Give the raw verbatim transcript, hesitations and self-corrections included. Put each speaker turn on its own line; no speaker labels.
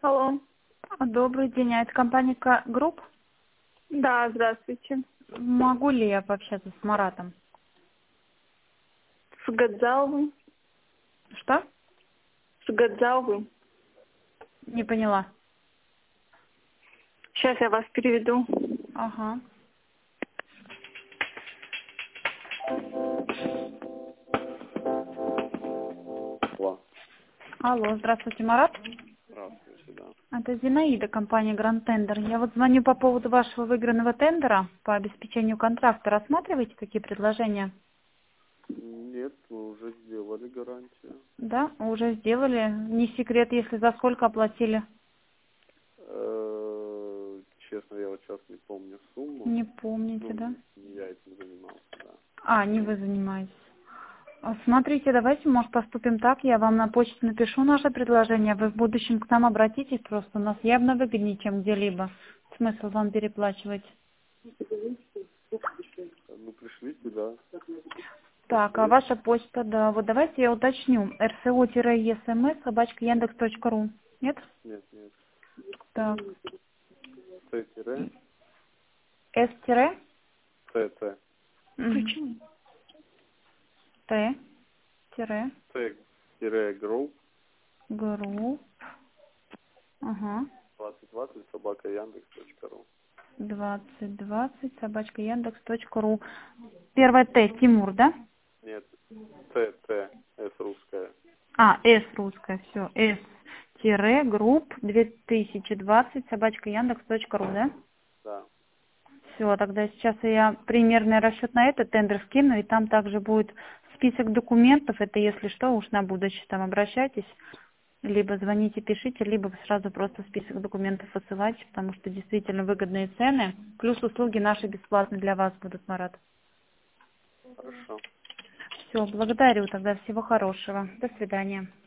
Алло.
Добрый день, а это компания К- Групп?
Да, здравствуйте.
Могу ли я пообщаться с Маратом?
С Гадзаловым.
Что?
С Гадзаловым.
Не поняла.
Сейчас я вас переведу.
Ага.
Алло.
Алло, здравствуйте, Марат.
Здравствуйте, да.
Это Зинаида, компания Гранд Тендер. Я вот звоню по поводу вашего выигранного тендера по обеспечению контракта. Рассматриваете какие предложения?
Нет, мы уже сделали гарантию.
Да, уже сделали. Не секрет, если за сколько оплатили.
Э, Честно, я вот сейчас не помню сумму.
Не помните,
Ну,
да?
не я этим занимался, да.
А, не вы занимаетесь. А, Смотрите, давайте, может, поступим так. Я вам на почту напишу наше предложение. Вы в будущем к нам обратитесь. Просто у нас явно выгоднее, чем где-либо. Смысл вам переплачивать.
Ну, пришлите, да.
Так, а ваша почта, да. Вот давайте я уточню. эр эс о-есмс собачка яндекс точка ру. Нет?
Нет, нет.
Так.
Т-тире,
С тире
Т-Т.
Почему?
Т тире
Т-тире групп
групп. Ага.
двадцать двадцать собака яндекс точка ру.
двадцать двадцать собачка яндекс точка ру. Первое Т, Тимур, да?
Нет, Т-Т, С русская.
А, С русская, все. С тире групп две тысячи двадцать собачка яндекс точка ру, да?
Да.
Все, тогда сейчас я примерный расчет на этот тендер скину, и там также будет список документов. Это если что, уж на будущее там обращайтесь. Либо звоните, пишите, либо сразу просто список документов высылайте, потому что действительно выгодные цены. Плюс услуги наши бесплатные для вас будут, Марат.
Хорошо.
Все, благодарю тогда. Всего хорошего. До свидания.